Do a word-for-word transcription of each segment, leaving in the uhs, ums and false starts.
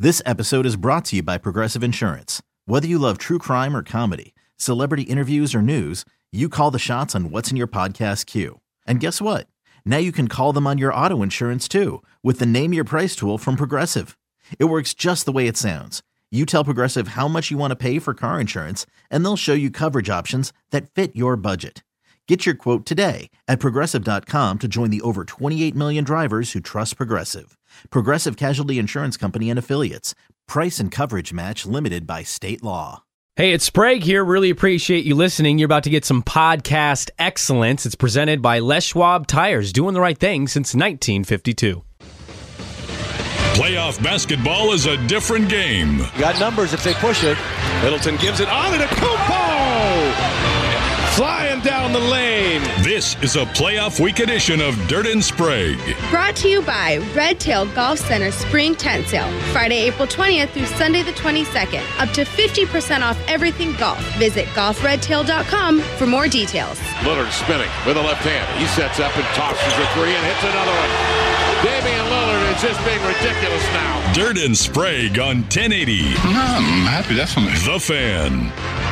This episode is brought to you by Progressive Insurance. Whether you love true crime or comedy, celebrity interviews or news, you call the shots on what's in your podcast queue. And guess what? Now you can call them on your auto insurance too with the Name Your Price tool from Progressive. It works just the way it sounds. You tell Progressive how much you want to pay for car insurance, and they'll show you coverage options that fit your budget. Get your quote today at Progressive dot com to join the over twenty-eight million drivers who trust Progressive. Progressive Casualty Insurance Company and Affiliates. Price and coverage match limited by state law. Hey, it's Sprague here. Really appreciate you listening. You're about to get some podcast excellence. It's presented by Les Schwab Tires, doing the right thing since nineteen fifty-two. Playoff basketball is a different game. Got numbers if they push it. Middleton gives it on and a Kumpo! Flying down the lane. This is a playoff week edition of Dirt and Sprague. Brought to you by Red Tail Golf Center Spring Tent Sale. Friday, April twentieth through Sunday the twenty-second. Up to fifty percent off everything golf. Visit golf red tail dot com for more details. Lillard spinning with a left hand. He sets up and tosses a three and hits another one. Damian Lillard is just being ridiculous now. Dirt and Sprague on ten eighty. I'm happy, definitely. The Fan.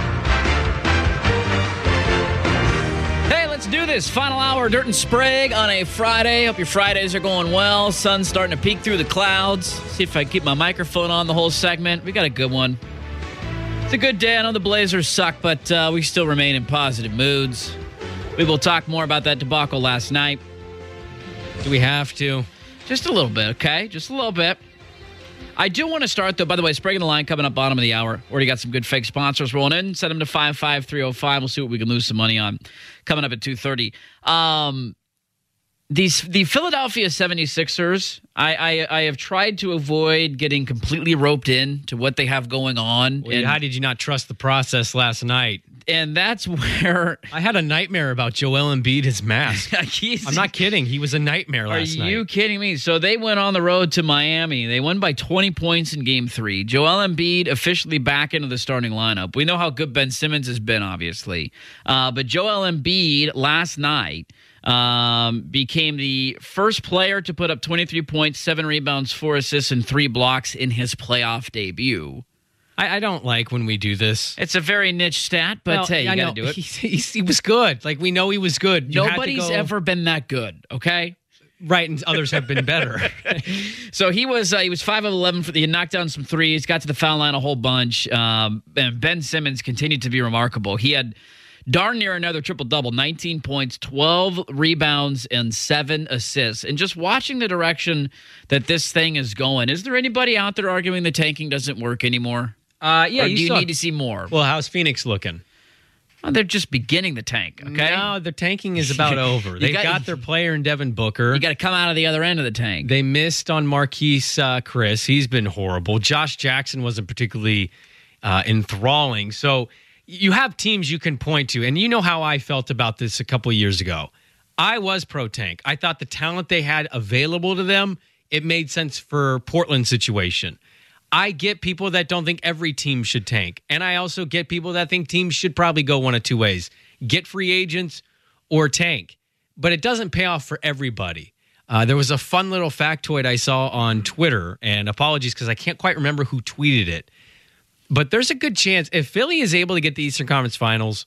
Let's do this. Final hour, Dirt and Sprague on a Friday. Hope your Fridays are going well. Sun's starting to peek through the clouds. See if I keep my microphone on the whole segment. We got a good one. It's a good day. I know the Blazers suck, but uh, we still remain in positive moods. We will talk more about that debacle last night. Do we have to? Just a little bit, okay? Just a little bit. I do want to start, though. By the way, Sprague in the line coming up bottom of the hour. Already got some good fake sponsors rolling in. Send them to five five three oh five. We'll see what we can lose some money on. Coming up at two thirty. Um, these the Philadelphia seventy-sixers, I, I I have tried to avoid getting completely roped in to what they have going on. Well, and, how did you not trust the process last night? And that's where I had a nightmare about Joel Embiid, his mask. I'm not kidding. He was a nightmare last night. Are you night. kidding me? So they went on the road to Miami. They won by twenty points in game three. Joel Embiid officially back into the starting lineup. We know how good Ben Simmons has been, obviously. Uh, but Joel Embiid last night um, became the first player to put up twenty-three points, seven rebounds, four assists, and three blocks in his playoff debut. I, I don't like when we do this. It's a very niche stat, but well, hey, you got to do it. He, he, he was good. Like, we know he was good. You Nobody's go, ever been that good, okay? Right, and others have been better. So he was uh, he was five of eleven for the. He knocked down some threes, got to the foul line a whole bunch. Um, and Ben Simmons continued to be remarkable. He had darn near another triple-double, nineteen points, twelve rebounds, and seven assists. And just watching the direction that this thing is going, is there anybody out there arguing the tanking doesn't work anymore? Uh, yeah, or you do you saw, need to see more? Well, how's Phoenix looking? Well, they're just beginning the tank, okay? No, the tanking is about over. They've got, got their player in Devin Booker. You got to come out of the other end of the tank. They missed on Marquise uh, Chris. He's been horrible. Josh Jackson wasn't particularly uh, enthralling. So you have teams you can point to, and you know how I felt about this a couple of years ago. I was pro-tank. I thought the talent they had available to them, it made sense for Portland's situation. I get people that don't think every team should tank. And I also get people that think teams should probably go one of two ways. Get free agents or tank. But it doesn't pay off for everybody. Uh, there was a fun little factoid I saw on Twitter, and apologies because I can't quite remember who tweeted it. But there's a good chance if Philly is able to get the Eastern Conference Finals,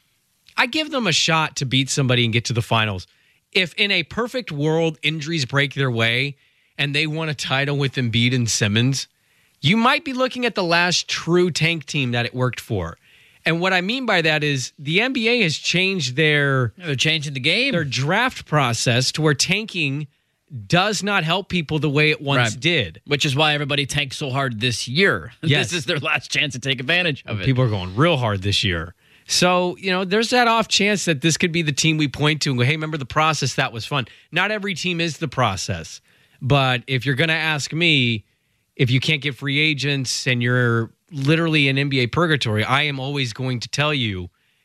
I give them a shot to beat somebody and get to the finals. If in a perfect world injuries break their way and they won a title with Embiid and Simmons, you might be looking at the last true tank team that it worked for. And what I mean by that is the N B A has changed their... They're changing the game. Their draft process to where tanking does not help people the way it once right. did. Which is why everybody tanked so hard this year. Yes. This is their last chance to take advantage of it. People are going real hard this year. So, you know, there's that off chance that this could be the team we point to and go, hey, remember the process? That was fun. Not every team is the process. But if you're going to ask me... If you can't get free agents and you're literally in N B A purgatory, I am always going to tell you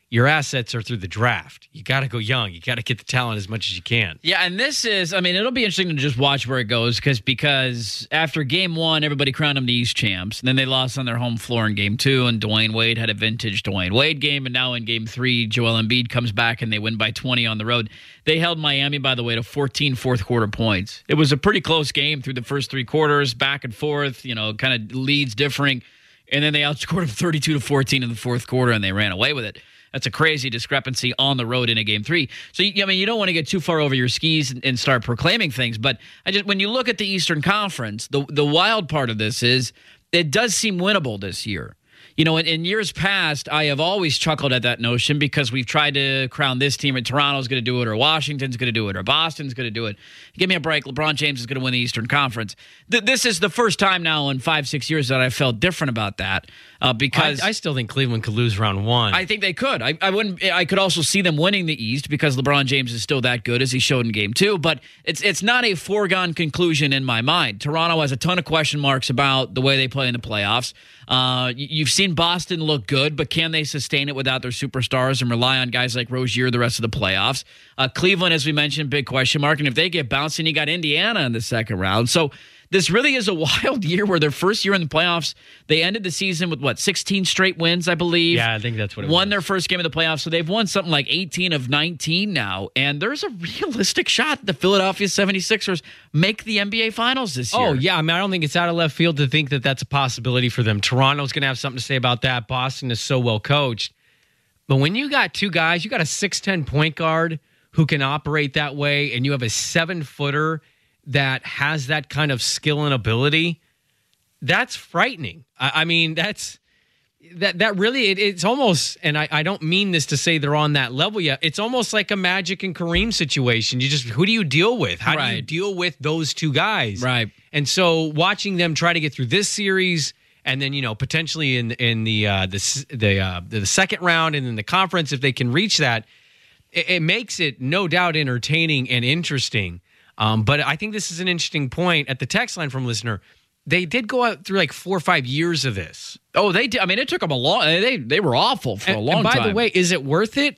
your assets are through the draft. You got to go young. You got to get the talent as much as you can. Yeah, and this is, I mean, it'll be interesting to just watch where it goes because because after game one, everybody crowned them the East champs. And then they lost on their home floor in game two, and Dwayne Wade had a vintage Dwayne Wade game. And now in game three, Joel Embiid comes back and they win by twenty on the road. They held Miami, by the way, to fourteen fourth quarter points. It was a pretty close game through the first three quarters, back and forth, you know, kind of leads differing. And then they outscored them thirty-two to fourteen in the fourth quarter, and they ran away with it. That's a crazy discrepancy on the road in a game three. So, I mean, you don't want to get too far over your skis and start proclaiming things. But I just, when you look at the Eastern Conference, the the wild part of this is it does seem winnable this year. You know, in, in years past, I have always chuckled at that notion because we've tried to crown this team, and Toronto's going to do it, or Washington's going to do it, or Boston's going to do it. Give me a break. LeBron James is going to win the Eastern Conference. Th- this is the first time now in five, six years that I felt different about that uh, because I, I still think Cleveland could lose round one. I think they could. I, I wouldn't. I could also see them winning the East because LeBron James is still that good as he showed in Game Two. But it's it's not a foregone conclusion in my mind. Toronto has a ton of question marks about the way they play in the playoffs. Uh, you've seen Boston look good, but can they sustain it without their superstars and rely on guys like Rozier the rest of the playoffs? Uh, Cleveland, as we mentioned, big question mark. And if they get bounced, and you got Indiana in the second round. So this really is a wild year where their first year in the playoffs, they ended the season with, what, sixteen straight wins, I believe? Yeah, I think that's what it won was. Won their first game of the playoffs, so they've won something like eighteen of nineteen now. And there's a realistic shot that the Philadelphia seventy-sixers make the N B A Finals this year. Oh, yeah. I mean, I don't think it's out of left field to think that that's a possibility for them. Toronto's going to have something to say about that. Boston is so well coached. But when you got two guys, you got a six ten point guard who can operate that way, and you have a seven-footer that has that kind of skill and ability, that's frightening. I, I mean, that's that that really it, it's almost, and I, I don't mean this to say they're on that level yet. It's almost like a Magic and Kareem situation. You just who do you deal with? How right. do you deal with those two guys? Right. And so watching them try to get through this series, and then you know potentially in in the uh, the the, uh, the the second round and in the conference, if they can reach that, it, it makes it no doubt entertaining and interesting. Um, but I think this is an interesting point at the text line from listener. They did go out through like four or five years of this. Oh, they did. I mean, it took them a long. They they were awful for and, a long and by time. By the way, is it worth it? If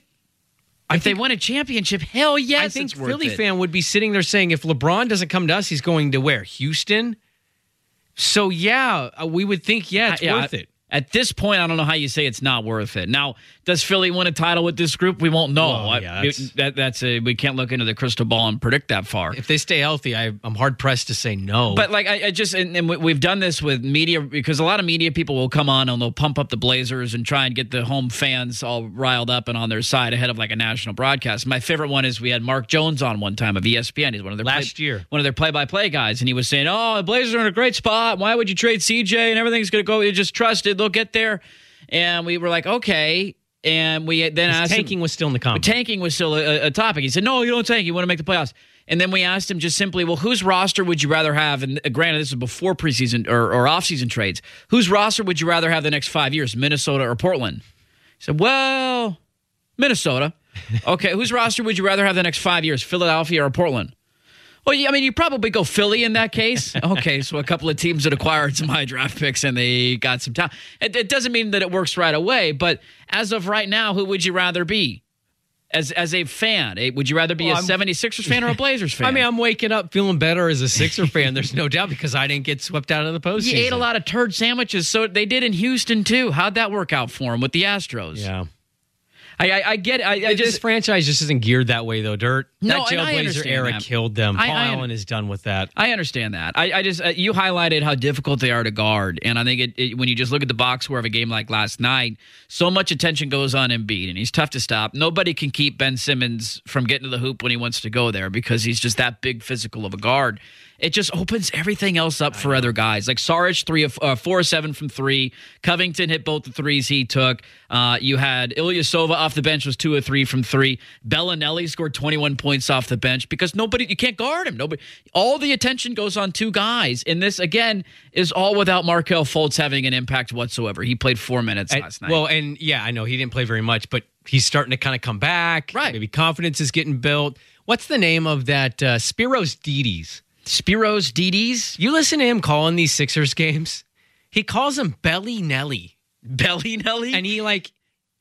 I they think, win a championship, hell yes, I think it's worth Philly it. fan would be sitting there saying, if LeBron doesn't come to us, he's going to where? Houston? So yeah, we would think, yeah, it's I, yeah, worth I, it. At this point, I don't know how you say it's not worth it. Now, does Philly win a title with this group? We won't know. Well, yeah, I, that's, it, that, that's a, we can't look into the crystal ball and predict that far. If they stay healthy, I, I'm hard pressed to say no. But like I, I just and, and we've done this with media because a lot of media people will come on and they'll pump up the Blazers and try and get the home fans all riled up and on their side ahead of like a national broadcast. My favorite one is we had Mark Jones on one time of E S P N. He's one of their last play, year one of their play-by-play guys, and he was saying, "Oh, the Blazers are in a great spot. Why would you trade C J? And everything's going to go. You just trust it. They'll get there." And we were like, okay. And we then asked tanking him, was still in the comment. Tanking was still a, a topic. He said, no, you don't tank. You want to make the playoffs. And then we asked him just simply, well, whose roster would you rather have? And granted, this is before preseason or, or off-season trades. Whose roster would you rather have the next five years, Minnesota or Portland? He said, well, Minnesota. Okay, whose roster would you rather have the next five years, Philadelphia or Portland? Well, yeah, I mean, you probably go Philly in that case. Okay, so a couple of teams that acquired some high draft picks and they got some talent. It, it doesn't mean that it works right away, but as of right now, who would you rather be? As as a fan, would you rather be well, a I'm, seventy-sixers fan or a Blazers fan? I mean, I'm waking up feeling better as a Sixer fan. There's no doubt because I didn't get swept out of the postseason. You ate a lot of turd sandwiches, so they did in Houston too. How'd that work out for them with the Astros? Yeah. I, I, I get it. I, I this just, franchise just isn't geared that way, though, Dirt. No, that Jailblazer era that. killed them. I, Paul I, Allen is done with that. I understand that. I, I just uh, you highlighted how difficult they are to guard, and I think it, it, when you just look at the box score of a game like last night, so much attention goes on Embiid, and he's tough to stop. Nobody can keep Ben Simmons from getting to the hoop when he wants to go there because he's just that big physical of a guard. It just opens everything else up for other guys. Like Saric, three of uh, four of seven from three. Covington hit both the threes he took. Uh, you had Ilyasova off the bench was two of three from three. Bellinelli scored twenty-one points off the bench because nobody you can't guard him. Nobody. All the attention goes on two guys, and this again is all without Markelle Fultz having an impact whatsoever. He played four minutes I, last night. Well, and yeah, I know he didn't play very much, but he's starting to kind of come back. Right. Maybe confidence is getting built. What's the name of that uh, Spiros Dides? Spiros Dides? You listen to him calling these Sixers games. He calls him Belly Nelly. Belly Nelly? And he like,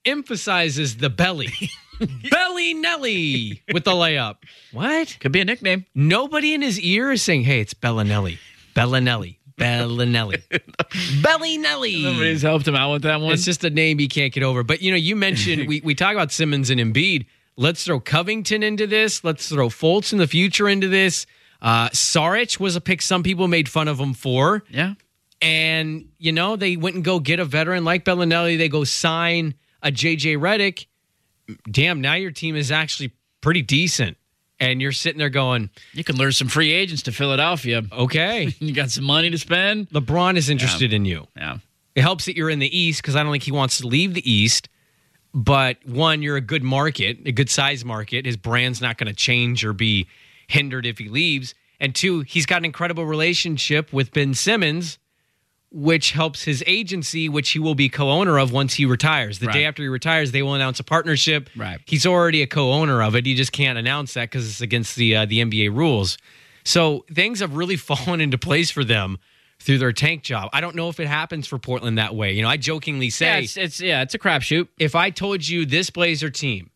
emphasizes the belly. Belly Nelly with the layup. What? Could be a nickname. Nobody in his ear is saying, hey, it's Bellinelli. Bellinelli. Bellinelli. Bellinelli. Somebody's helped him out with that one. It's just a name he can't get over. But, you know, you mentioned, we, we talk about Simmons and Embiid. Let's throw Covington into this. Let's throw Fultz in the future into this. Uh, Saric was a pick some people made fun of him for. Yeah. And, you know, they went and go get a veteran like Bellinelli. They go sign a J J Redick. Damn, now your team is actually pretty decent. And you're sitting there going, you can lure some free agents to Philadelphia. Okay. You got some money to spend. LeBron is interested yeah. in you. Yeah. It helps that you're in the East because I don't think he wants to leave the East. But one, you're a good market, a good size market. His brand's not going to change or be hindered if he leaves. And two, he's got an incredible relationship with Ben Simmons, which helps his agency, which he will be co-owner of once he retires. The right. day after he retires, they will announce a partnership. Right. He's already a co-owner of it. He just can't announce that because it's against the uh, the N B A rules. So things have really fallen into place for them through their tank job. I don't know if it happens for Portland that way. You know, I jokingly say, yeah, it's, it's yeah, it's a crapshoot. If I told you this Blazer team,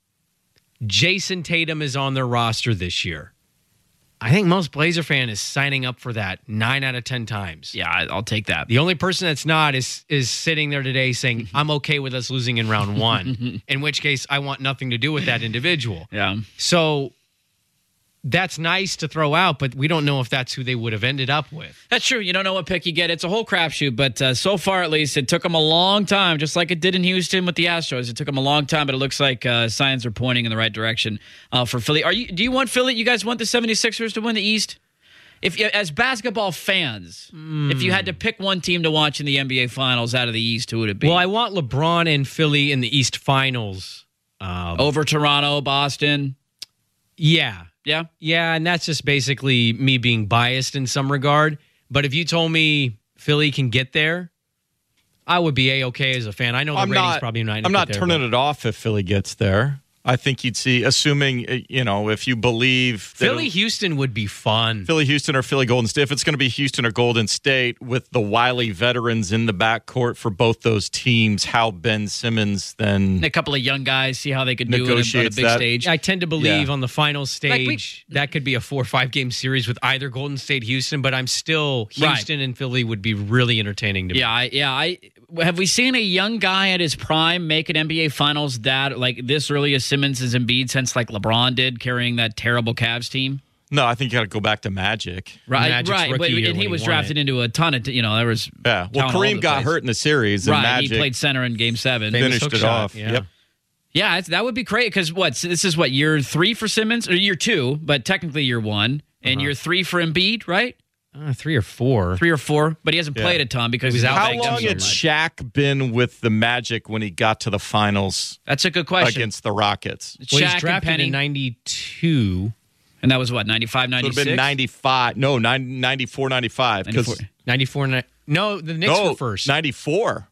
Jason Tatum is on their roster this year, I think most Blazer fan is signing up for that nine out of ten times. Yeah, I'll take that. The only person that's not is is sitting there today saying, I'm okay with us losing in round one, in which case I want nothing to do with that individual. Yeah. So that's nice to throw out, but we don't know if that's who they would have ended up with. That's true. You don't know what pick you get. It's a whole crapshoot, but uh, so far at least, it took them a long time, just like it did in Houston with the Astros. It took them a long time, but it looks like uh, signs are pointing in the right direction uh, for Philly. Are you? Do you want Philly? You guys want the seventy-sixers to win the East? If you, as basketball fans, mm. if you had to pick one team to watch in the N B A Finals out of the East, who would it be? Well, I want LeBron and Philly in the East Finals. Um, Over Toronto, Boston? Yeah. Yeah? Yeah, and that's just basically me being biased in some regard. But if you told me Philly can get there, I would be A-okay as a fan. I know the I'm ratings not, probably not. I'm not there, turning but. it off if Philly gets there. I think you'd see, assuming, you know, if you believe... Philly Houston would be fun. Philly Houston or Philly Golden State. If it's going to be Houston or Golden State with the wily veterans in the backcourt for both those teams, how Ben Simmons then... A couple of young guys, see how they could do it on a big that. stage. I tend to believe Yeah. on the final stage, Like we- that could be a four or five game series with either Golden State, Houston, but I'm still... Houston right. and Philly would be really entertaining to me. Yeah, I, yeah. I have we seen a young guy at his prime make an N B A Finals that like this early as Simmons and Embiid since like LeBron did carrying that terrible Cavs team? No, I think you got to go back to Magic. Right, Magic's right. But rookie year and he when was he drafted won it. into a ton of you know there was Yeah, well, talent all over Kareem the got place. hurt in the series, and right. Magic He played center in Game Seven. Famous finished hook it shot, off. yeah. Yep. Yeah, it's, that would be great because what? So this is what year three for Simmons or year two, but technically year one, and Uh-huh. year three for Embiid, right? Uh, three or four. Three or four, but he hasn't Yeah. played a ton because He was he's out How back banged up long so had much. Shaq been with the Magic when he got to the finals That's a good question. against the Rockets? Well, Shaq he's and drafted Penny, in ninety-two. and that was what ninety-five, It would ninety-six? have been ninety-five. No, ninety-four, ninety-five. ninety-four. ninety-four. ni- No, the Knicks no, were first. ninety-four.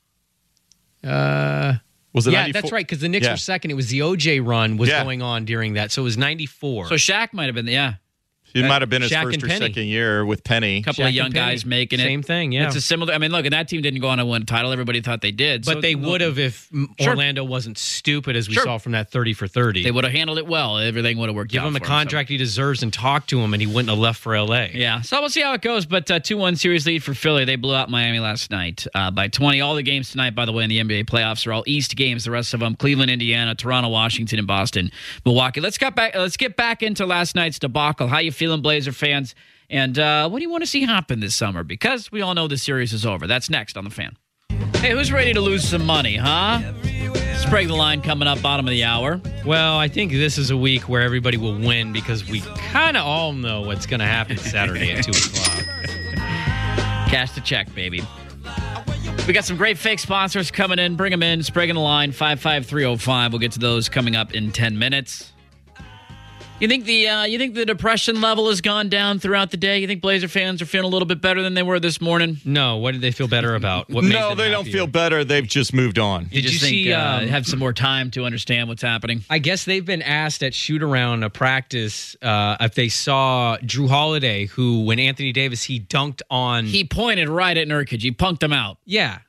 Uh, Was it yeah, ninety-four? that's right, because the Knicks Yeah. were second. It was the O J run was Yeah. going on during that, so it was ninety-four. So Shaq might have been, yeah. He might have been his Shaq first and or Penny. second year with Penny. A couple Shaq of young and Penny. guys making it. Same thing, yeah. It's a similar. I mean, look, and that team didn't go on to win a title. Everybody thought they did, But so- they would have if m- Sure. Orlando wasn't stupid, as we Sure. saw from that thirty for thirty. They would have handled it well. Everything would have worked Give out him the for contract he deserves and talk to him, and he wouldn't have left for L A. So. Yeah, so we'll see how it goes. But uh, two one series lead for Philly. They blew out Miami last night uh, by twenty. All the games tonight, by the way, in the N B A playoffs are all East games. The rest of them: Cleveland, Indiana, Toronto, Washington, and Boston, Milwaukee. Let's get back. Let's get back into last night's debacle. How you feeling, Blazer fans? And uh, what do you want to see happen this summer? Because we all know the series is over. That's next on The Fan. Hey, who's ready to lose some money, huh? Sprague the line coming up, bottom of the hour. Well, I think this is a week where everybody will win because we kind of all know what's going to happen Saturday at two o'clock. Cash the check, baby. We got some great fake sponsors coming in. Bring them in. Sprague the line, five five three oh five. We'll get to those coming up in ten minutes. You think the uh, you think the depression level has gone down throughout the day? You think Blazer fans are feeling a little bit better than they were this morning? No, what did they feel better about? What made No, them they don't happier? feel better. They've just moved on. Did you just see? think, uh, um, have some more time to understand what's happening? I guess they've been asked at shoot around a practice uh, if they saw Drew Holiday, who when Anthony Davis he dunked on. He pointed right at Nurkic. He punked him out. yeah,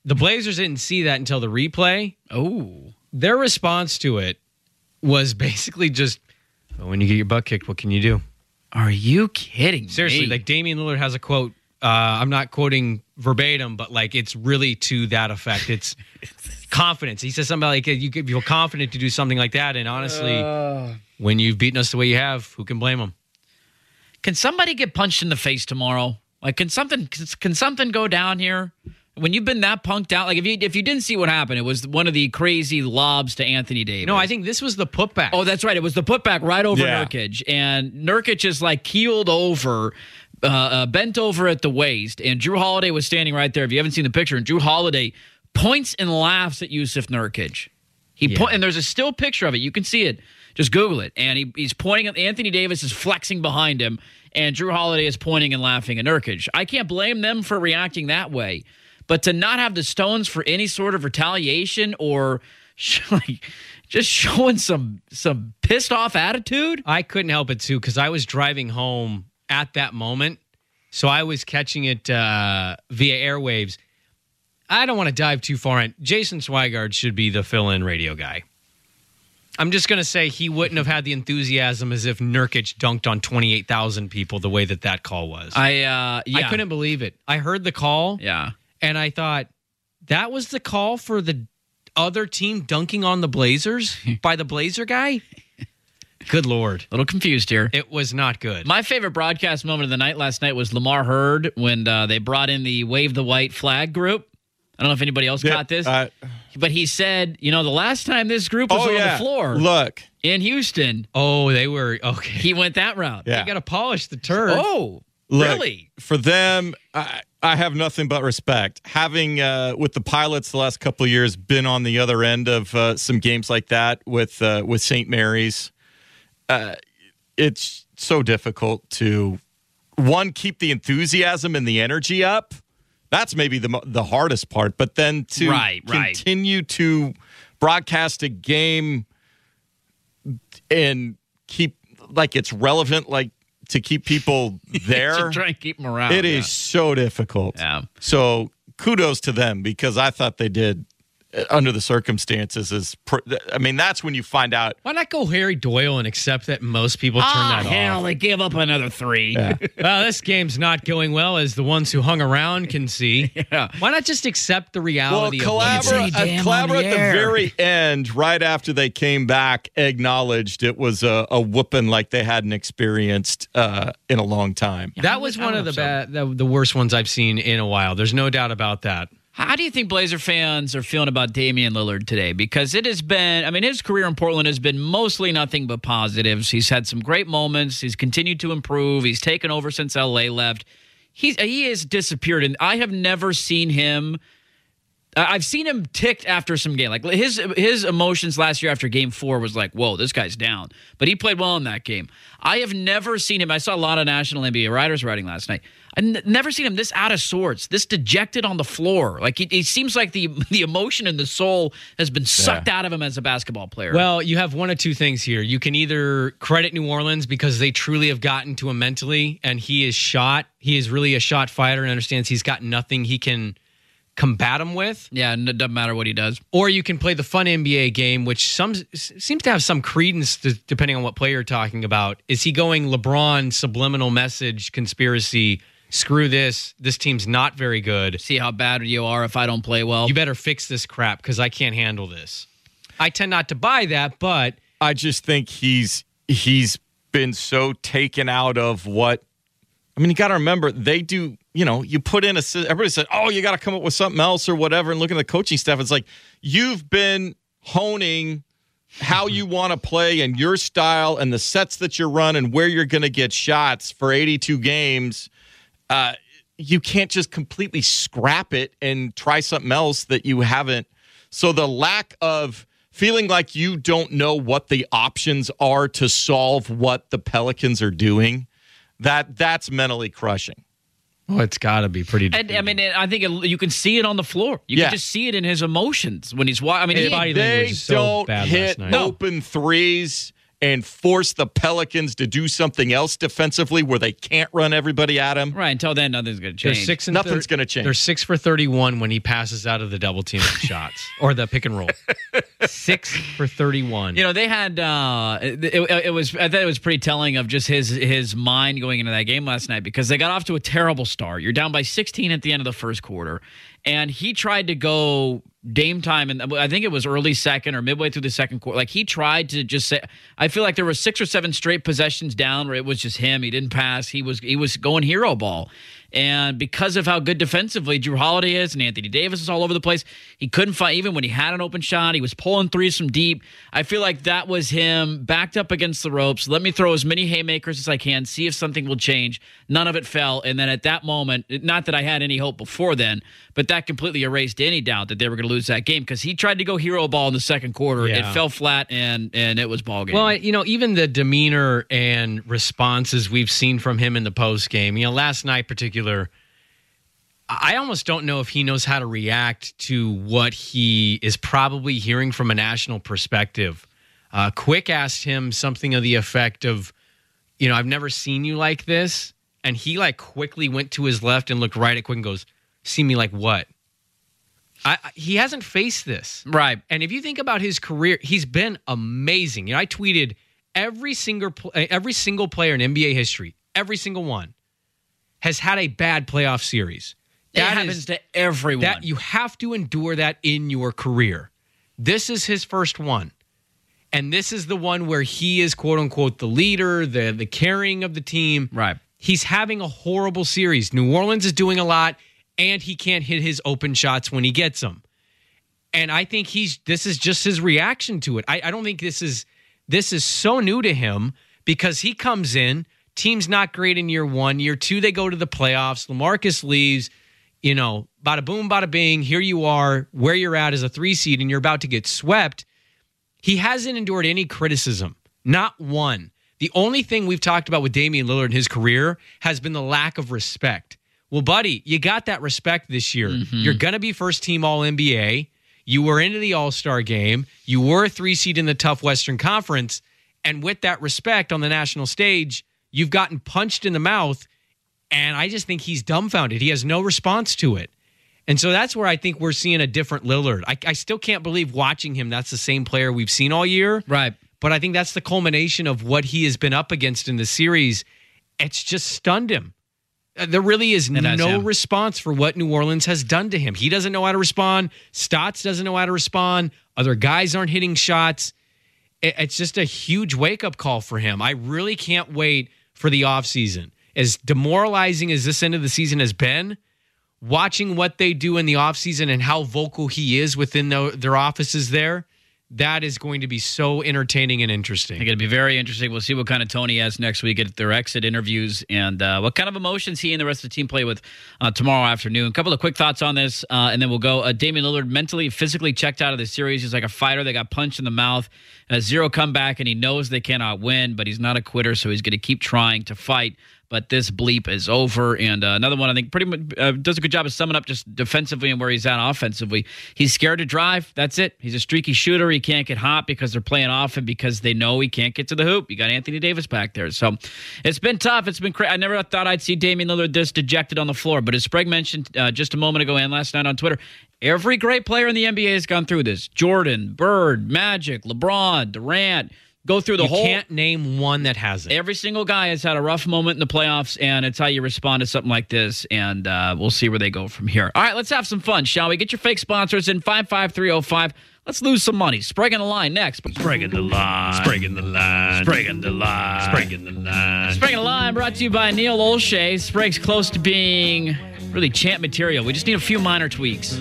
the Blazers didn't see that until the replay. Oh. Their response to it was basically just, well, when you get your butt kicked, what can you do? Are you kidding Seriously, me? like Damian Lillard has a quote. Uh, I'm not quoting verbatim, but like it's really to that effect. It's confidence. He says something like, you feel confident to do something like that. And honestly, uh, when you've beaten us the way you have, who can blame them? Can somebody get punched in the face tomorrow? Like, can something can something go down here? When you've been that punked out, like if you if you didn't see what happened, it was one of the crazy lobs to Anthony Davis. No, I think this was the putback. Oh, that's right. It was the putback right over yeah. Nurkic. And Nurkic is like keeled over, uh, uh, bent over at the waist. And Drew Holiday was standing right there. If you haven't seen the picture, and Drew Holiday points and laughs at Yusuf Nurkic. He yeah. po- And there's a still picture of it. You can see it. Just Google it. And he, he's pointing at Anthony Davis is flexing behind him. And Drew Holiday is pointing and laughing at Nurkic. I can't blame them for reacting that way. But to not have the stones for any sort of retaliation or like, just showing some some pissed off attitude. I couldn't help it too because I was driving home at that moment, so I was catching it uh, via airwaves. I don't want to dive too far in. Jason Swigard should be the fill-in radio guy. I'm just going to say he wouldn't have had the enthusiasm as if Nurkic dunked on twenty-eight thousand people the way that that call was. I uh, yeah. I couldn't believe it. I heard the call. Yeah. And I thought, that was the call for the other team dunking on the Blazers by the Blazer guy? Good Lord. A little confused here. It was not good. My favorite broadcast moment of the night last night was Lamar Hurd when uh, they brought in the Wave the White Flag group. I don't know if anybody else yeah, caught this. Uh, but he said, you know, the last time this group was oh, on yeah. the floor Look. in Houston. Oh, they were, okay. He went that route. Yeah. You got to polish the turd. Oh, Look, really? For them, I, I have nothing but respect. Having, uh, with the Pilots the last couple of years, been on the other end of uh, some games like that with uh, with Saint Mary's, uh, it's so difficult to, one, keep the enthusiasm and the energy up. That's maybe the the hardest part. But then to right, right. continue to broadcast a game and keep, like, it's relevant, like, to keep people there. To try and keep them around. It yeah. is so difficult. Yeah. So kudos to them because I thought they did, uh, under the circumstances, is pr- I mean, that's when you find out. Why not go Harry Doyle and accept that most people turn Oh, that hell, off? they gave up another three. Yeah. Well, this game's not going well, as the ones who hung around can see. Yeah. Why not just accept the Well, reality of what Calabra, it is? uh, Damn Calabra on the at the air. very end, right after they came back, acknowledged it was a, a whooping like they hadn't experienced uh, in a long time. That was I one don't of the, know, bad, the the worst ones I've seen in a while. There's no doubt about that. How do you think Blazer fans are feeling about Damian Lillard today? Because it has been, I mean, his career in Portland has been mostly nothing but positives. He's had some great moments. He's continued to improve. He's taken over since L A left. He's, he has disappeared, and I have never seen him. I've seen him ticked after some game. Like his his emotions last year after game four was like, whoa, this guy's down. But he played well in that game. I have never seen him. I saw a lot of national N B A writers writing last night. I've n- never seen him this out of sorts, this dejected on the floor. Like he, he seems like the the emotion and the soul has been sucked Yeah. out of him as a basketball player. Well, you have one of two things here. You can either credit New Orleans because they truly have gotten to him mentally, and he is shot. He is really a shot fighter and understands he's got nothing he can combat him with. yeah, and it doesn't matter what he does. Or you can play the fun N B A game, which some seems to have some credence to, depending on what player you're talking about. Is he going LeBron subliminal message conspiracy? Screw this. This team's not very good. See how bad you are if I don't play well. You better fix this crap because I can't handle this. I tend not to buy that, but I just think he's he's been so taken out of what. I mean, you got to remember they do. You know, you put in a. Everybody said, "Oh, you got to come up with something else or whatever." And look at the coaching staff. It's like you've been honing how you want to play and your style and the sets that you run and where you're going to get shots for eighty-two games. Uh, you can't just completely scrap it and try something else that you haven't. So the lack of feeling like you don't know what the options are to solve what the Pelicans are doing, that that's mentally crushing. oh, it's got to be pretty. And I mean, I think it, you can see it on the floor. You Yeah. can just see it in his emotions when he's watching. I mean, His he, body language They is so don't bad hit last night. open threes and force the Pelicans to do something else defensively where they can't run everybody at him. Right. Until then, nothing's going to They're change. six and Nothing's thir- going to change. They're six for thirty-one when he passes out of the double team shots or the pick and roll. Six for thirty-one. You know, they had uh, it, it, it was. I thought it was pretty telling of just his his mind going into that game last night because they got off to a terrible start. You're down by sixteen at the end of the first quarter, and he tried to go Dame time, and I think it was early second or midway through the second quarter. Like he tried to just say, I feel like there were six or seven straight possessions down where it was just him. He didn't pass. He was he was going hero ball. And because of how good defensively Drew Holiday is and Anthony Davis is all over the place, he couldn't find, even when he had an open shot, he was pulling threes from deep. I feel like that was him backed up against the ropes. Let me throw as many haymakers as I can, see if something will change. None of it fell. And then at that moment, not that I had any hope before then, but that completely erased any doubt that they were going to lose that game because he tried to go hero ball in the second quarter. Yeah. It fell flat, and and it was ball game. Well, you know, even the demeanor and responses we've seen from him in the post game, you know, last night particular, I almost don't know if he knows how to react to what he is probably hearing from a national perspective. Uh, Quick asked him something of the effect of, you know, I've never seen you like this. And he like quickly went to his left and looked right at Quick and goes, see me like what? I, I, he hasn't faced this. Right. And if you think about his career, he's been amazing. You know, I tweeted every single every single player in N B A history, every single one, has had a bad playoff series. That That happens is, to everyone. that you have to endure that in your career. This is his first one. And this is the one where he is, quote unquote, the leader, the the carrying of the team. Right. He's having a horrible series. New Orleans is doing a lot, and he can't hit his open shots when he gets them. And I think he's this is just his reaction to it. I, I don't think this is this is so new to him because he comes in, team's not great in year one. Year two, they go to the playoffs. LaMarcus leaves, you know, bada boom, bada bing. Here you are, where you're at as a three seed, and you're about to get swept. He hasn't endured any criticism, not one. The only thing we've talked about with Damian Lillard in his career has been the lack of respect. Well, buddy, you got that respect this year. Mm-hmm. You're going to be first team All N B A. You were into the All-Star game. You were a three seed in the tough Western Conference. And with that respect on the national stage, you've gotten punched in the mouth. And I just think he's dumbfounded. He has no response to it. And so that's where I think we're seeing a different Lillard. I, I still can't believe watching him that's the same player we've seen all year. Right. But I think that's the culmination of what he has been up against in the series. It's just stunned him. Uh, There really is And that's no him. response for what New Orleans has done to him. He doesn't know how to respond. Stotts doesn't know how to respond. Other guys aren't hitting shots. It- It's just a huge wake-up call for him. I really can't wait for the offseason. As demoralizing as this end of the season has been, watching what they do in the offseason and how vocal he is within the, their offices there, that is going to be so entertaining and interesting. I think it'll be very interesting. We'll see what kind of tone he has next week at their exit interviews and uh, what kind of emotions he and the rest of the team play with uh, tomorrow afternoon. A couple of quick thoughts on this, uh, and then we'll go. Uh, Damian Lillard mentally, physically checked out of the series. He's like a fighter that got punched in the mouth, a zero comeback, and he knows they cannot win, but he's not a quitter, so he's going to keep trying to fight. But this bleep is over. And uh, another one, I think, pretty much uh, does a good job of summing up just defensively and where he's at offensively. He's scared to drive. That's it. He's a streaky shooter. He can't get hot because they're playing off him because they know he can't get to the hoop. You got Anthony Davis back there. So it's been tough. It's been crazy. I never thought I'd see Damian Lillard this dejected on the floor. But as Sprague mentioned uh, just a moment ago and last night on Twitter, every great player in the N B A has gone through this. Jordan, Bird, Magic, LeBron, Durant. Go through the you whole. can't name one that hasn't. Every single guy has had a rough moment in the playoffs, and it's how you respond to something like this, and uh, we'll see where they go from here. All right, let's have some fun, shall we? Get your fake sponsors in five five three oh five. Let's lose some money. Sprague in the line next. Sprague in the line. Sprague in the line. Sprague in the line. Sprague in the line. Sprague in the line brought to you by Neil Olshey. Sprague's close to being really champ material. We just need a few minor tweaks.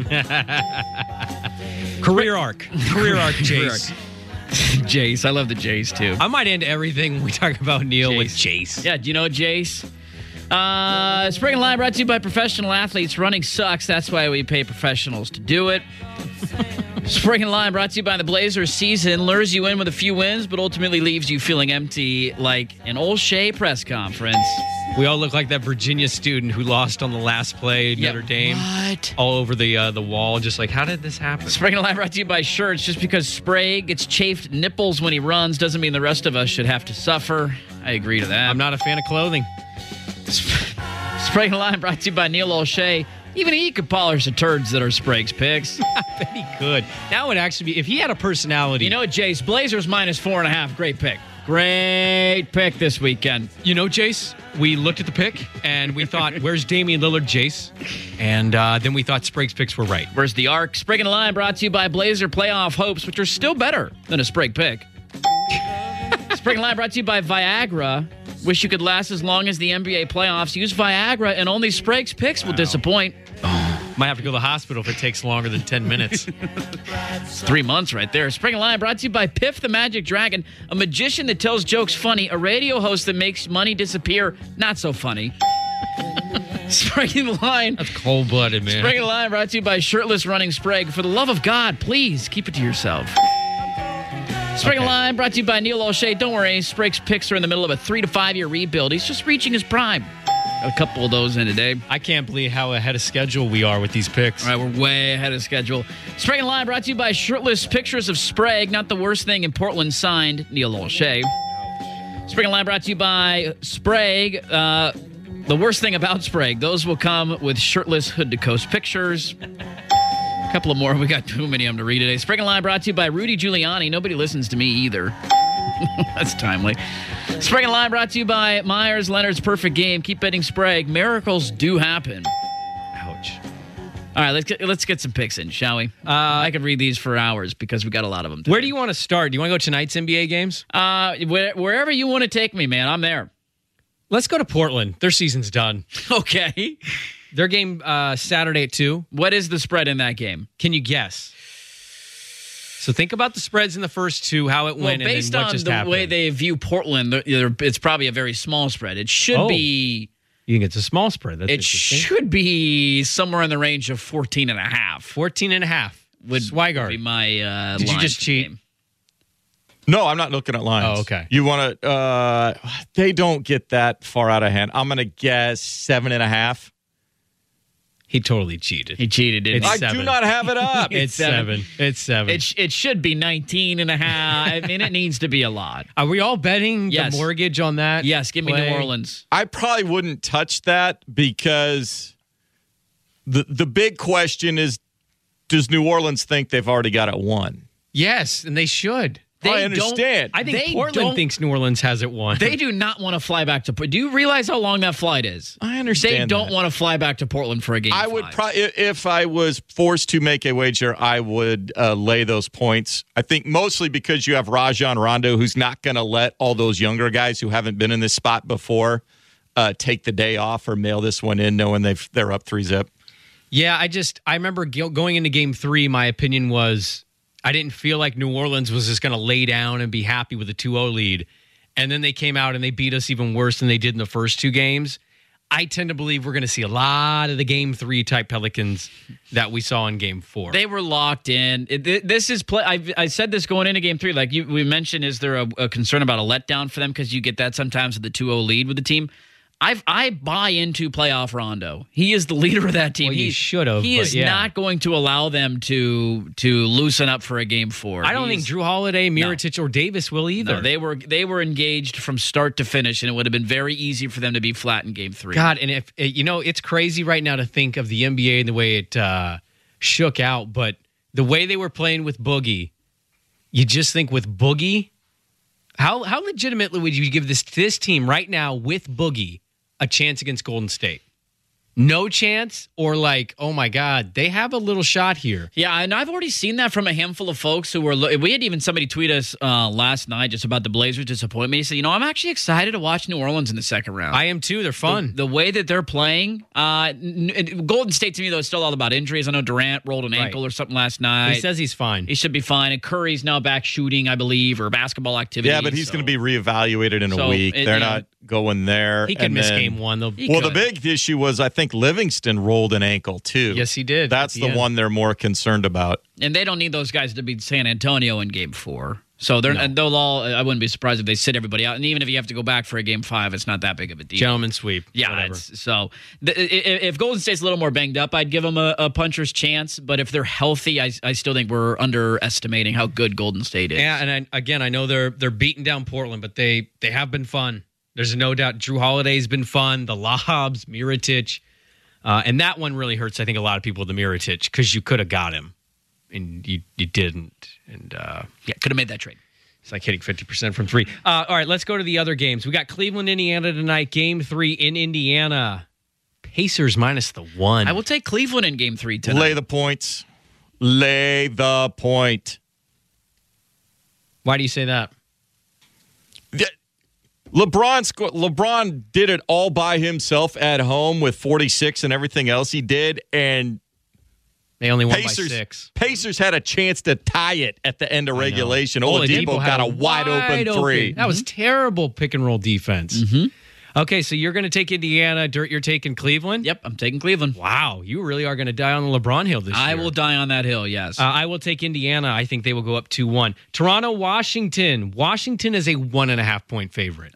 Career arc. Career arc, Jace. Jace. I love the Jace, too. I might end everything we talk about Neil Jace. with Jace. Yeah, do you know Jace? Uh, Spring and Line brought to you by Professional Athletes. Running sucks. That's why we pay professionals to do it. Spring and Line brought to you by the Blazers. Season lures you in with a few wins, but ultimately leaves you feeling empty like an O'Shea press conference. We all look like that Virginia student who lost on the last play at Yep. Notre Dame. What? All over the uh, the wall, just like, how did this happen? Spring and Line brought to you by Shirts. Just because Sprague gets chafed nipples when he runs doesn't mean the rest of us should have to suffer. I agree to that. I'm not a fan of clothing. Spring and Line brought to you by Neil O'Shea. Even he could polish the turds that are Sprague's picks. I bet he could. That would actually be, if he had a personality. You know what, Jace? Blazers minus four and a half. Great pick. Great pick this weekend. You know, Jace, we looked at the pick and we thought, where's Damian Lillard, Jace? And uh, then we thought Sprague's picks were right. Where's the arc? Spring and Line brought to you by Blazer Playoff Hopes, which are still better than a Sprague pick. Spring and Line brought to you by Viagra. Wish you could last as long as the N B A playoffs. Use Viagra and only Sprague's picks will disappoint. Might have to go to the hospital if it takes longer than ten minutes. It's three months right there. Spring and Line brought to you by Piff the Magic Dragon, a magician that tells jokes funny, a radio host that makes money disappear not so funny. Spring and Line. That's cold-blooded, man. Spring and Line brought to you by Shirtless Running Sprague. For the love of God, please keep it to yourself. Spring and Line brought to you by Neil O'Shea. Don't worry, Sprague's picks are in the middle of a three to five year rebuild. He's just reaching his prime. Got a couple of those in today. I can't believe how ahead of schedule we are with these picks. All right, we're way ahead of schedule. Spring and Line brought to you by Shirtless Pictures of Sprague. Not the worst thing in Portland. Signed, Neil O'Shea. Spring and Line brought to you by Sprague. Uh, the worst thing about Sprague, those will come with shirtless hood to coast pictures. A couple of more. We got too many of them to read today. Spring and Line brought to you by Rudy Giuliani. Nobody listens to me either. That's timely. Spring and Line brought to you by Myers Leonard's Perfect Game. Keep betting Sprague. Miracles do happen. Ouch. All right, let's get let's get some picks in, shall we? Uh, I could read these for hours because we got a lot of them today. Where do you want to start? Do you want to go tonight's N B A games? Uh, where, wherever you want to take me, man. I'm there. Let's go to Portland. Their season's done. Okay. Their game uh, Saturday at two. What is the spread in that game? Can you guess? So think about the spreads in the first two, how it went, well, based and then what on just the happened. way they view Portland, they're, they're, it's probably a very small spread. It should Oh. be. You think it's a small spread? That's It interesting. should be somewhere in the range of fourteen and a half. fourteen and a half. Would Swigard. be my. Uh, Did you line just for the cheat? game. No, I'm not looking at lines. Oh, okay. You want to? Uh, they don't get that far out of hand. I'm going to guess seven and a half. He totally cheated. He cheated, didn't It's he? I seven. do not have it up. It's seven. It's seven. It, sh- it should be nineteen and a half. I mean, it needs to be a lot. Are we all betting Yes. the mortgage on that? Yes, give me play? New Orleans. I probably wouldn't touch that because the the big question is, does New Orleans think they've already got it won? Yes, and they should. They I don't- understand. I think They Portland don't- thinks New Orleans has it won. They do not want to fly back to. Do you realize how long that flight is? I understand They don't that. want to fly back to Portland for a game. I would five. probably, if I was forced to make a wager, I would uh, lay those points. I think mostly because you have Rajon Rondo, who's not going to let all those younger guys who haven't been in this spot before uh, take the day off or mail this one in, knowing they've they're up three zip. Yeah, I just I remember go- going into game three, my opinion was I didn't feel like New Orleans was just going to lay down and be happy with a two oh lead. And then they came out and they beat us even worse than they did in the first two games. I tend to believe we're going to see a lot of the game three type Pelicans that we saw in game four. They were locked in. It, th- this is play. I, I said this going into game three. Like you, we mentioned, is there a, a concern about a letdown for them because you get that sometimes with the two oh lead with the team? I I buy into playoff Rondo. He is the leader of that team. Well, you he should've, He but is yeah. not going to allow them to to loosen up for a game four. I don't He's- think Drew Holiday, Mirotic, or Davis will either. No, they were they were engaged from start to finish, and it would have been very easy for them to be flat in game three. God, and if you know, it's crazy right now to think of the N B A and the way it uh, shook out, but the way they were playing with Boogie, you just think with Boogie, how how legitimately would you give this this team right now with Boogie a chance against Golden State? No chance, or like, oh my God, they have a little shot here. Yeah, and I've already seen that from a handful of folks who were. Lo- we had even somebody tweet us uh, last night just about the Blazers' disappointment. He said, "You know, I'm actually excited to watch New Orleans in the second round. I am too. They're fun. The, the way that they're playing, uh, n- n- Golden State to me though is still all about injuries. I know Durant rolled an Right. ankle or something last night. He says he's fine. He should be fine. And Curry's now back shooting, I believe, or basketball activity. Yeah, but he's so- going to be reevaluated in a So, week. it- They're yeah. not going there. He could And miss then- game one, though. He Well, could. the big issue was I think Livingston rolled an ankle too. Yes, he did. That's at the end. one they're more concerned about. And they don't need those guys to beat San Antonio in game four. So they're No. and they'll all. I wouldn't be surprised if they sit everybody out. And even if you have to go back for a game five, it's not that big of a deal. Gentleman sweep. Yeah, whatever. it's, so the, if, if Golden State's a little more banged up, I'd give them a, a puncher's chance. But if they're healthy, I, I still think we're underestimating how good Golden State is. Yeah, and I, again, I know they're they're beating down Portland, but they they have been fun. There's no doubt. Drew Holiday's been fun. The Lobs, Mirotic, uh, and that one really hurts. I think a lot of people the Mirotic because you could have got him, and you you didn't. And uh, yeah, could have made that trade. It's like hitting fifty percent from three. Uh, all right, let's go to the other games. We got Cleveland, Indiana tonight. Game three in Indiana. Pacers minus the one. I will take Cleveland in game three tonight. Lay the points. Lay the point. Why do you say that? The- LeBron sco- LeBron did it all by himself at home with forty-six and everything else he did, and They only won Pacers, by six. Pacers had a chance to tie it at the end of regulation. Oladipo Oladipo had got a wide, open three. That was terrible pick and roll defense. Mm-hmm. Okay, so you're going to take Indiana. Dirt, you're taking Cleveland? Yep, I'm taking Cleveland. Wow, you really are going to die on the LeBron hill this I year. will die on that hill, yes. Uh, I will take Indiana. I think they will go up two one. Toronto, Washington. Washington is a one and a half point favorite.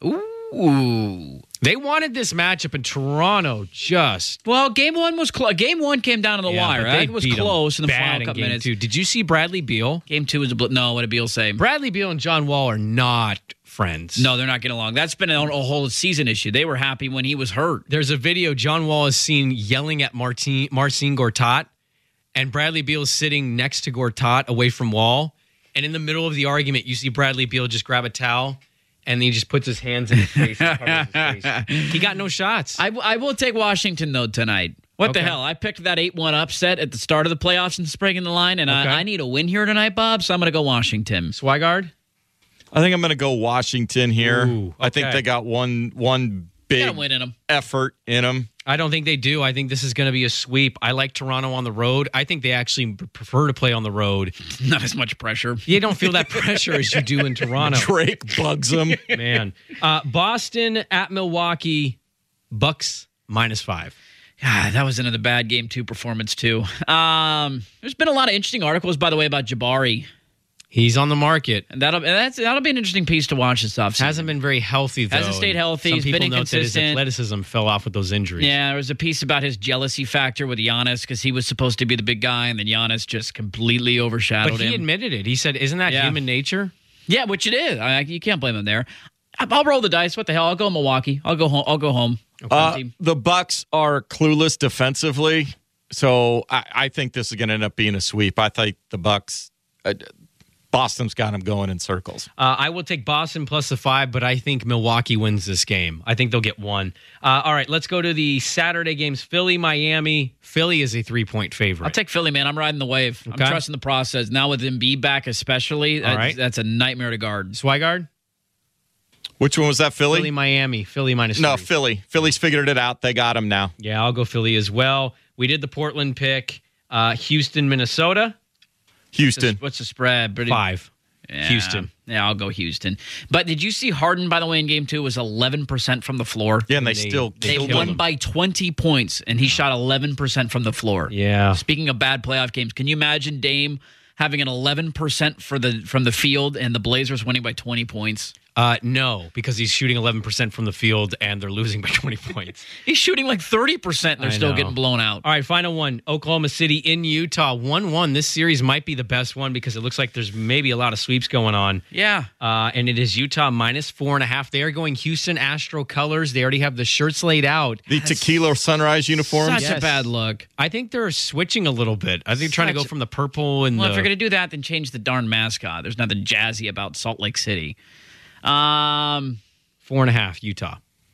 Ooh. They wanted this matchup, and Toronto just Well, game one was close. Game one came down to the yeah, wire. but Right? they It was beat 'em close in the bad final in couple game minutes. two. Did you see Bradley Beal? Game two was a bl- no. What did Beal say? Bradley Beal and John Wall are not friends. No, they're not getting along. That's been a, a whole season issue. They were happy when he was hurt. There's a video John Wall is seen yelling at Martin, Marcin Gortat, and Bradley Beal is sitting next to Gortat away from Wall. And in the middle of the argument, you see Bradley Beal just grab a towel, and then he just puts his hands in his face and covers his face. He got no shots. I, I will take Washington, though, tonight. What Okay. the hell? I picked that eight one upset at the start of the playoffs and Sprague the line, and Okay. I, I need a win here tonight, Bob, so I'm going to go Washington. Swigard? I think I'm going to go Washington here. Ooh, I think okay. they got one one big Got a win in them. effort in them. I don't think they do. I think this is going to be a sweep. I like Toronto on the road. I think they actually prefer to play on the road. Not as much pressure. You don't feel that pressure as you do in Toronto. Drake bugs them. Man. Uh, Boston at Milwaukee, Bucks minus five. God, that was another bad game two performance, too. Um, there's been a lot of interesting articles, by the way, about Jabari. He's on the market. And that'll, and that's, that'll be an interesting piece to watch this offseason. Hasn't been very healthy, though. Hasn't stayed and healthy. Some He's people been note that his inconsistent. athleticism fell off with those injuries. Yeah, there was a piece about his jealousy factor with Giannis because he was supposed to be the big guy, and then Giannis just completely overshadowed But he him. admitted it. He said, isn't that Yeah. human nature? Yeah, which it is. I, you can't blame him there. I- I'll roll the dice. What the hell? I'll go Milwaukee. I'll go home. I'll go home. Uh, Team. the Bucks are clueless defensively, so I, I think this is going to end up being a sweep. I think the Bucks, uh, Boston's got them going in circles. Uh, I will take Boston plus the five, but I think Milwaukee wins this game. I think they'll get one. Uh, all right, let's go to the Saturday games. Philly, Miami. Philly is a three-point favorite. I'll take Philly, man. I'm riding the wave. Okay. I'm trusting the process. Now with Embiid back especially, All that's, right. that's a nightmare to guard. Swigard? Which one was that, Philly? Philly, Miami. Philly minus no, three. Philly. Philly's figured it out. They got him now. Yeah, I'll go Philly as well. We did the Portland pick. Uh, Houston, Minnesota. Houston. What's the spread? Pretty- Five. Yeah. Houston. Yeah, I'll go Houston. But did you see Harden, by the way, in game two was eleven percent from the floor? Yeah, and they, They- still they They killed won them. by twenty points, and he shot eleven percent from the floor. Yeah. Speaking of bad playoff games, can you imagine Dame having an eleven percent for the from the field and the Blazers winning by twenty points? Uh, no, because he's shooting eleven percent from the field and they're losing by twenty points. He's shooting like thirty percent, and they're I still know. getting blown out. All right, final one. Oklahoma City in Utah, one one. This series might be the best one because it looks like there's maybe a lot of sweeps going on. Yeah. Uh, and it is Utah minus four and a half. They are going Houston Astro colors. They already have the shirts laid out. The tequila sunrise uniforms. Such Yes. a bad look. I think they're switching a little bit. I think they're trying to go Such- from the purple and Well, the. if you're going to do that, then change the darn mascot. There's nothing jazzy about Salt Lake City. Um, Four and a half, Utah.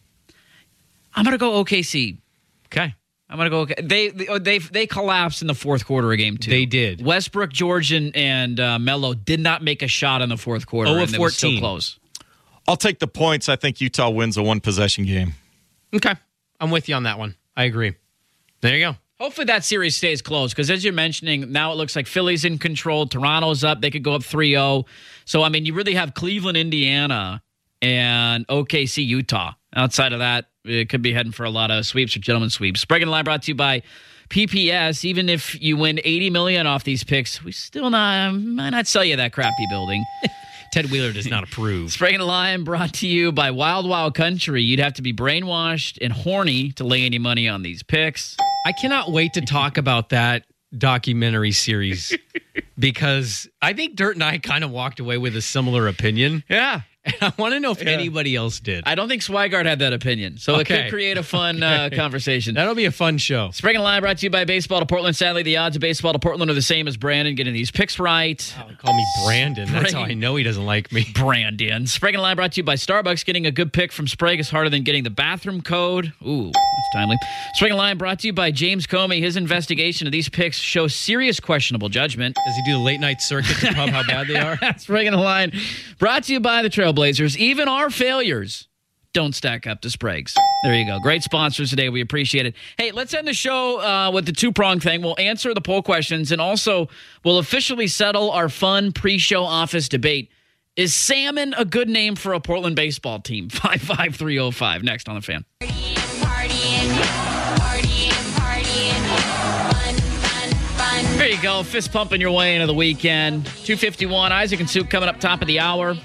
I'm going to go O K C. Okay. I'm gonna go. Okay. They they they they collapsed in the fourth quarter of game two. They did. Westbrook, George, and, and uh, Melo did not make a shot in the fourth quarter. oh of and it was still fourteen. close. I'll take the points. I think Utah wins a one possession game. Okay. I'm with you on that one. I agree. There you go. Hopefully that series stays close because as you're mentioning, now it looks like Philly's in control. Toronto's up. They could go up three oh. So, I mean, you really have Cleveland, Indiana, and O K C, Utah. Outside of that, it could be heading for a lot of sweeps or gentlemen sweeps. Sprague and the Line brought to you by P P S. Even if you win eighty million dollars off these picks, we still not might not sell you that crappy building. Ted Wheeler does not approve. Sprague and the Line brought to you by Wild Wild Country. You'd have to be brainwashed and horny to lay any money on these picks. I cannot wait to talk about that documentary series because I think Dirt and I kind of walked away with a similar opinion. Yeah. And I want to know if yeah. anybody else did. I don't think Swigart had that opinion, so okay. it could create a fun okay. uh, conversation. That'll be a fun show. Sprague and Line brought to you by Baseball to Portland. Sadly, the odds of Baseball to Portland are the same as Brandon getting these picks right. Oh, call me Brandon. That's how I know he doesn't like me. Brandon. Sprague and Line brought to you by Starbucks. Getting a good pick from Sprague is harder than getting the bathroom code. Ooh, that's timely. Sprague and Line brought to you by James Comey. His investigation of these picks shows serious questionable judgment. Does he do the late night circuit to pub how bad they are? Sprague and Line brought to you by the Trailblazers. Even our failures don't stack up to Sprague's. There you go. Great sponsors today. We appreciate it. Hey, let's end the show uh, with the two-prong thing. We'll answer the poll questions, and also we'll officially settle our fun pre-show office debate. Is Salmon a good name for a Portland baseball team? five five three oh five. Next on The Fan. Partying, partying, partying, partying. Fun, fun, fun. There you go. Fist pumping your way into the weekend. two fifty-one. Isaac and Sue coming up top of the hour.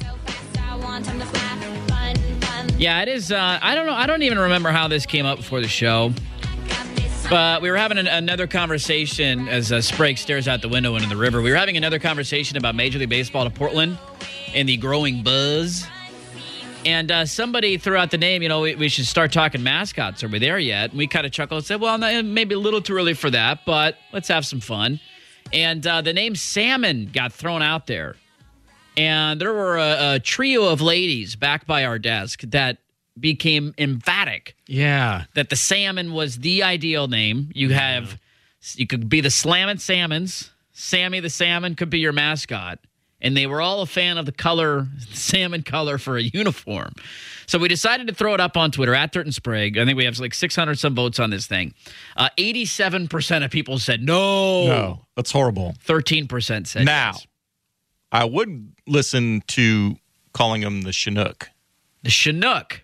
Yeah, it is. Uh, I don't know. I don't even remember how this came up before the show. But we were having an, another conversation as uh, Sprague stares out the window into the river. We were having another conversation about Major League Baseball to Portland and the growing buzz. And uh, somebody threw out the name, you know, we, we should start talking mascots. Are we there yet? And we kind of chuckled and said, well, no, maybe a little too early for that, but let's have some fun. And uh, the name Salmon got thrown out there. And there were a, a trio of ladies back by our desk that became emphatic. Yeah. That the Salmon was the ideal name. You have, yeah. you could be the Slammin' Salmons. Sammy the Salmon could be your mascot. And they were all a fan of the color, salmon color for a uniform. So we decided to throw it up on Twitter, at Dirt and Sprague. I think we have like six hundred some votes on this thing. Uh, eighty-seven percent of people said no. No, that's horrible. thirteen percent said now. Yes. I would listen to calling him the Chinook. The Chinook.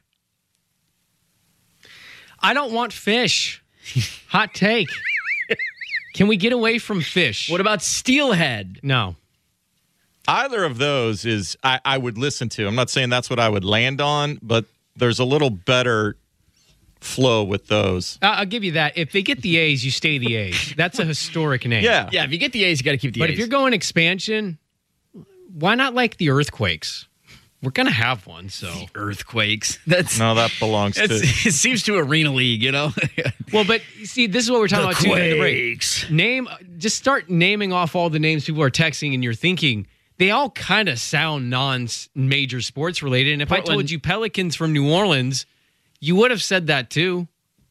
I don't want fish. Hot take. Can we get away from fish? What about steelhead? No. Either of those is I, I would listen to. I'm not saying that's what I would land on, but there's a little better flow with those. Uh, I'll give you that. If they get the A's, you stay the A's. That's a historic name. Yeah. Yeah, if you get the A's, you got to keep the but A's. But if you're going expansion, why not like the Earthquakes? We're going to have one, so. The Earthquakes. That's No, that belongs to. It seems to Arena League, you know? Well, but see, this is what we're talking the about too. The break. Name, just start naming off all the names people are texting, and you're thinking, they all kind of sound non-major sports related. And if Portland, I told you Pelicans from New Orleans, you would have said that too.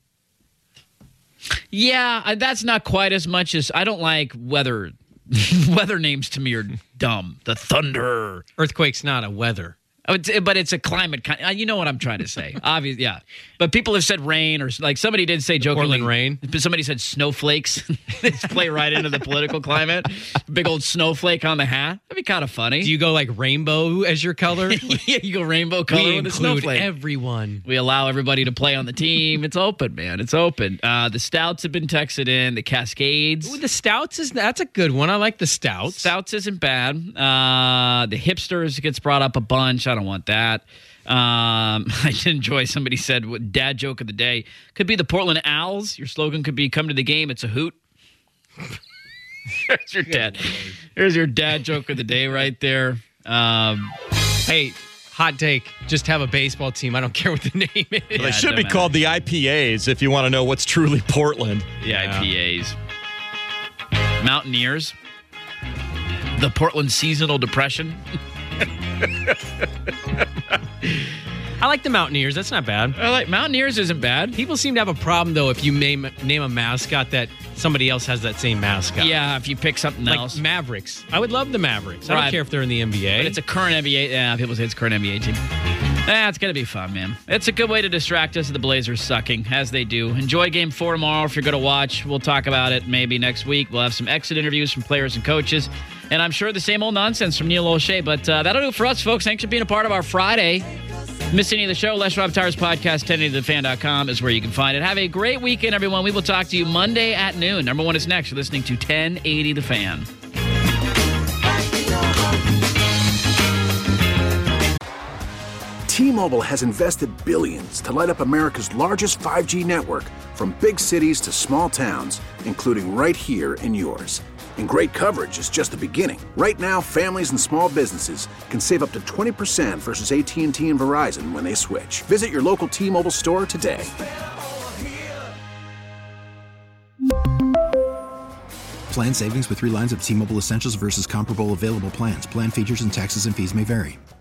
Yeah, that's not quite as much as I don't like weather. Weather names to me are dumb. The Thunder. Earthquake's not a weather. Oh, it's, but it's a climate. Kind, you know what I'm trying to say. Obviously, yeah. But people have said rain, or like somebody did say jokingly. Portland rain. Somebody said snowflakes. They just play right into the political climate. Big old snowflake on the hat. That'd be kind of funny. Do you go like rainbow as your color? Yeah, you go rainbow color we with a snowflake. Everyone. We allow everybody to play on the team. It's open, man. It's open. Uh, the Stouts have been texted in. The Cascades. Ooh, the Stouts is that's a good one. I like the Stouts. Stouts isn't bad. Uh, the Hipsters gets brought up a bunch. I don't want that. Um, I did enjoy somebody said what dad joke of the day could be the Portland Owls. Your slogan could be "Come to the game, it's a hoot." There's your dad. There's your dad joke of the day right there. Um, hey, hot take. Just have a baseball team. I don't care what the name is. Well, Yeah, they should be matter. called the I P As if you want to know what's truly Portland. The Yeah. I P As. Mountaineers. The Portland Seasonal Depression. I like the Mountaineers. That's not bad. I like Mountaineers isn't bad. People seem to have a problem though if you name name a mascot that somebody else has that same mascot. Yeah, if you pick something like else. Mavericks. I would love the Mavericks. I Right. don't care if they're in the N B A. But it's a current N B A. Yeah, people say it's a current N B A team. Ah, it's going to be fun, man. It's a good way to distract us of the Blazers sucking, as they do. Enjoy game four tomorrow if you're going to watch. We'll talk about it maybe next week. We'll have some exit interviews from players and coaches. And I'm sure the same old nonsense from Neil O'Shea. But uh, that'll do it for us, folks. Thanks for being a part of our Friday. Miss any of the show, Les Rob Tires Podcast, ten eighty the fan dot com is where you can find it. Have a great weekend, everyone. We will talk to you Monday at noon. Number one is next. You're listening to ten eighty The Fan. T-Mobile has invested billions to light up America's largest five G network, from big cities to small towns, including right here in yours. And great coverage is just the beginning. Right now, families and small businesses can save up to twenty percent versus A T and T and Verizon when they switch. Visit your local T-Mobile store today. Plan savings with three lines of T-Mobile Essentials versus comparable available plans. Plan features and taxes and fees may vary.